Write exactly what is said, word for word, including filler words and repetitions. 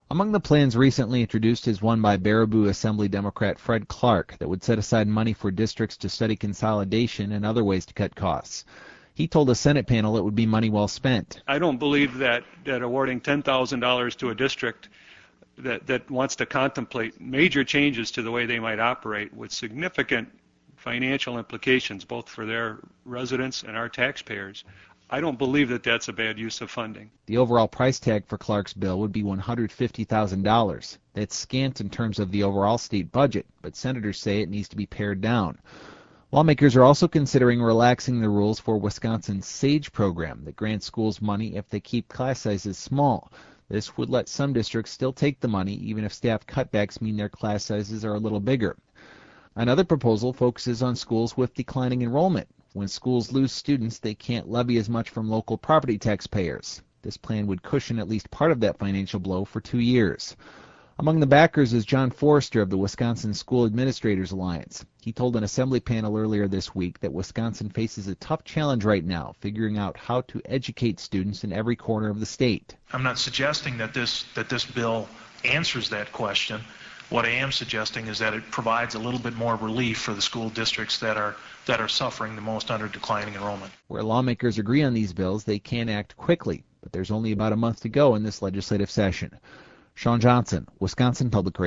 Among the plans recently introduced is one by Baraboo Assembly Democrat Fred Clark that would set aside money for districts to study consolidation and other ways to cut costs. He told a Senate panel it would be money well spent. I don't believe that, that awarding ten thousand dollars to a district that, that wants to contemplate major changes to the way they might operate with significant financial implications both for their residents and our taxpayers, I don't believe that that's a bad use of funding. The overall price tag for Clark's bill would be one hundred fifty thousand dollars. That's scant in terms of the overall state budget, but senators say it needs to be pared down. Lawmakers are also considering relaxing the rules for Wisconsin's SAGE program that grants schools money if they keep class sizes small. This would let some districts still take the money even if staff cutbacks mean their class sizes are a little bigger. Another proposal focuses on schools with declining enrollment. When schools lose students, they can't levy as much from local property taxpayers. This plan would cushion at least part of that financial blow for two years. Among the backers is John Forrester of the Wisconsin School Administrators Alliance. He told an assembly panel earlier this week that Wisconsin faces a tough challenge right now, figuring out how to educate students in every corner of the state. I'm not suggesting that this that this bill answers that question. What I am suggesting is that it provides a little bit more relief for the school districts that are that are suffering the most under declining enrollment. Where lawmakers agree on these bills, they can act quickly, but there's only about a month to go in this legislative session. Sean Johnson, Wisconsin Public Radio.